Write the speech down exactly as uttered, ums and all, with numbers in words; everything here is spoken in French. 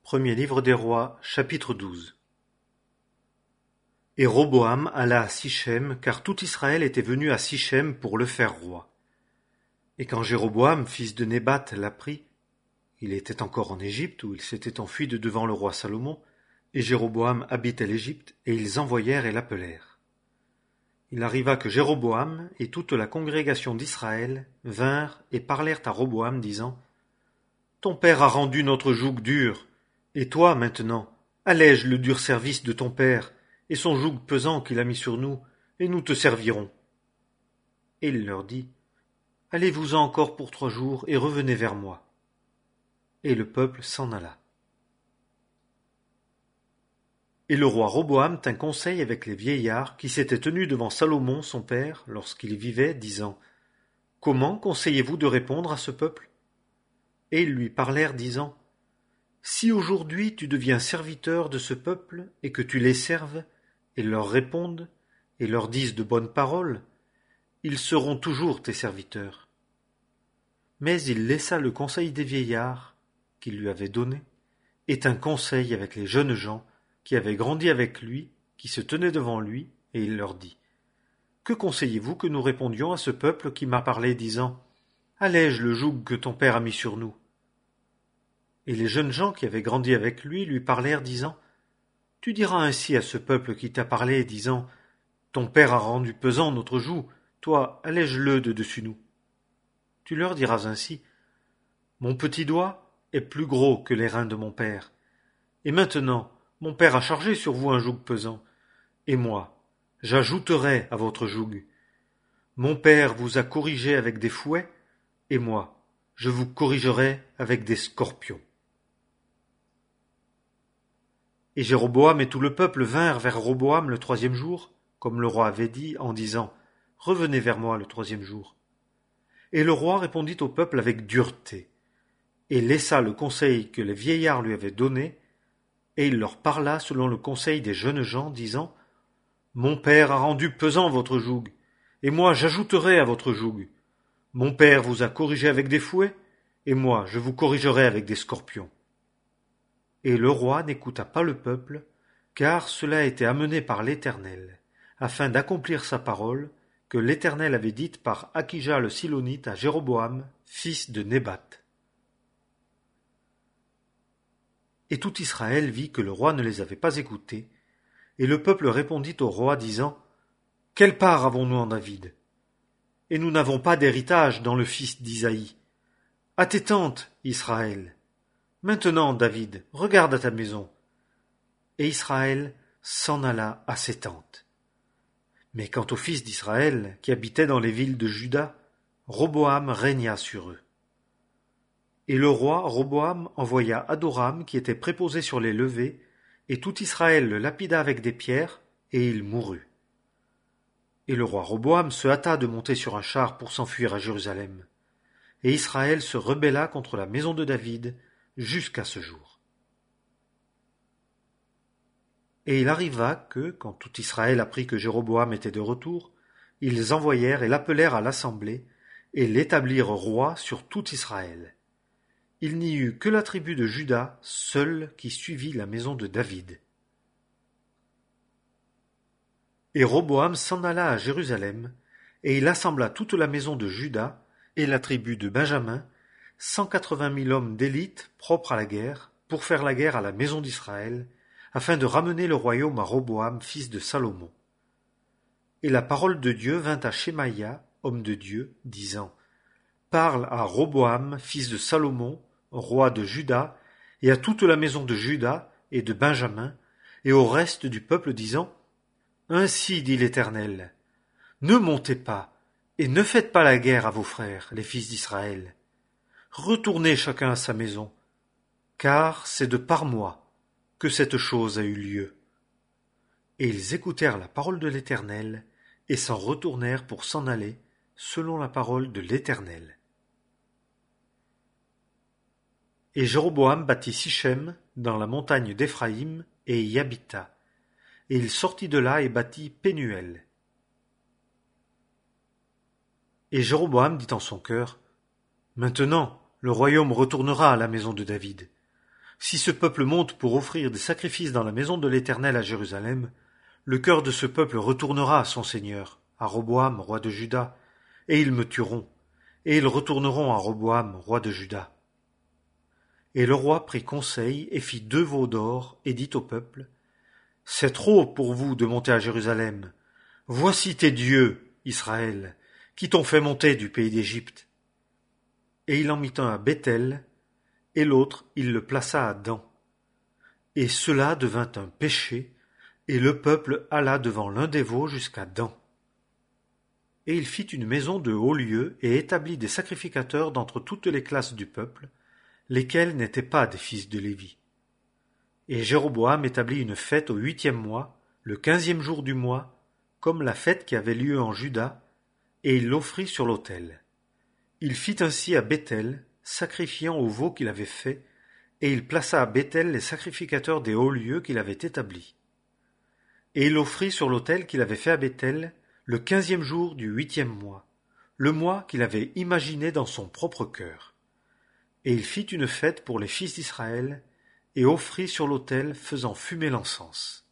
Premier livre des Rois, chapitre douze. Et Roboam alla à Sichem, car tout Israël était venu à Sichem pour le faire roi. Et quand Jéroboam, fils de Nébat, l'apprit, il était encore en Égypte, où il s'était enfui de devant le roi Salomon, et Jéroboam habitait l'Égypte, et ils envoyèrent et l'appelèrent. Il arriva que Jéroboam et toute la congrégation d'Israël vinrent et parlèrent à Roboam, disant : Ton père a rendu notre joug dur, et toi, maintenant, allège le dur service de ton père, et son joug pesant qu'il a mis sur nous, et nous te servirons. Et il leur dit : Allez-vous-en encore pour trois jours, et revenez vers moi. Et le peuple s'en alla. Et le roi Roboam tint conseil avec les vieillards qui s'étaient tenus devant Salomon son père lorsqu'il vivait, disant : Comment conseillez-vous de répondre à ce peuple ? Et ils lui parlèrent, disant : Si aujourd'hui tu deviens serviteur de ce peuple, et que tu les serves, et leur répondes, et leur dises de bonnes paroles, ils seront toujours tes serviteurs. Mais il laissa le conseil des vieillards, qu'il lui avait donné, et tint conseil avec les jeunes gens, qui avaient grandi avec lui, qui se tenaient devant lui, et il leur dit : Que conseillez-vous que nous répondions à ce peuple qui m'a parlé, disant : Allège le joug que ton père a mis sur nous ? Et les jeunes gens qui avaient grandi avec lui lui parlèrent, disant : Tu diras ainsi à ce peuple qui t'a parlé, disant : Ton père a rendu pesant notre joug, toi, allège-le de dessus nous. Tu leur diras ainsi : Mon petit doigt est plus gros que les reins de mon père. Et maintenant, mon père a chargé sur vous un joug pesant, et moi, j'ajouterai à votre joug. Mon père vous a corrigé avec des fouets, et moi, je vous corrigerai avec des scorpions. Et Jéroboam et tout le peuple vinrent vers Roboam le troisième jour, comme le roi avait dit, en disant : Revenez vers moi le troisième jour. Et le roi répondit au peuple avec dureté, et laissa le conseil que les vieillards lui avaient donné, et il leur parla selon le conseil des jeunes gens, disant : Mon père a rendu pesant votre joug, et moi j'ajouterai à votre joug. Mon père vous a corrigé avec des fouets, et moi je vous corrigerai avec des scorpions. Et le roi n'écouta pas le peuple, car cela était amené par l'Éternel, afin d'accomplir sa parole, que l'Éternel avait dite par Akija le Silonite à Jéroboam, fils de Nébat. Et tout Israël vit que le roi ne les avait pas écoutés, et le peuple répondit au roi, disant : Quelle part avons-nous en David ? Et nous n'avons pas d'héritage dans le fils d'Isaïe. À tes tentes, Israël. Maintenant, David, regarde à ta maison. Et Israël s'en alla à ses tentes. Mais quant aux fils d'Israël, qui habitaient dans les villes de Juda, Roboam régna sur eux. Et le roi Roboam envoya Adoram, qui était préposé sur les levées, et tout Israël le lapida avec des pierres, et il mourut. Et le roi Roboam se hâta de monter sur un char pour s'enfuir à Jérusalem. Et Israël se rebella contre la maison de David jusqu'à ce jour. Et il arriva que, quand tout Israël apprit que Jéroboam était de retour, ils envoyèrent et l'appelèrent à l'assemblée, et l'établirent roi sur tout Israël. Il n'y eut que la tribu de Juda seule qui suivit la maison de David. Et Roboam s'en alla à Jérusalem, et il assembla toute la maison de Juda et la tribu de Benjamin, cent quatre-vingt mille hommes d'élite propres à la guerre, pour faire la guerre à la maison d'Israël, afin de ramener le royaume à Roboam, fils de Salomon. Et la parole de Dieu vint à Shemaïa, homme de Dieu, disant : Parle à Roboam, fils de Salomon, roi de Juda, et à toute la maison de Juda et de Benjamin, et au reste du peuple, disant : Ainsi dit l'Éternel, ne montez pas, et ne faites pas la guerre à vos frères, les fils d'Israël. Retournez chacun à sa maison, car c'est de par moi que cette chose a eu lieu. Et ils écoutèrent la parole de l'Éternel, et s'en retournèrent pour s'en aller, selon la parole de l'Éternel. Et Jéroboam bâtit Sichem, dans la montagne d'Éphraïm, et y habita. Et il sortit de là et bâtit Pénuel. Et Jéroboam dit en son cœur : Maintenant, le royaume retournera à la maison de David. Si ce peuple monte pour offrir des sacrifices dans la maison de l'Éternel à Jérusalem, le cœur de ce peuple retournera à son Seigneur, à Roboam, roi de Juda, et ils me tueront, et ils retourneront à Roboam, roi de Juda. Et le roi prit conseil et fit deux veaux d'or, et dit au peuple, « C'est trop pour vous de monter à Jérusalem. Voici tes dieux, Israël, qui t'ont fait monter du pays d'Égypte. » Et il en mit un à Béthel, et l'autre il le plaça à Dan. Et cela devint un péché, et le peuple alla devant l'un des veaux jusqu'à Dan. Et il fit une maison de haut lieu, et établit des sacrificateurs d'entre toutes les classes du peuple, lesquels n'étaient pas des fils de Lévi. Et Jéroboam établit une fête au huitième mois, le quinzième jour du mois, comme la fête qui avait lieu en Juda, et il l'offrit sur l'autel. Il fit ainsi à Béthel, sacrifiant au veau qu'il avait fait, et il plaça à Béthel les sacrificateurs des hauts lieux qu'il avait établis. Et il offrit sur l'autel qu'il avait fait à Béthel le quinzième jour du huitième mois, le mois qu'il avait imaginé dans son propre cœur. Et il fit une fête pour les fils d'Israël, et offrit sur l'autel faisant fumer l'encens.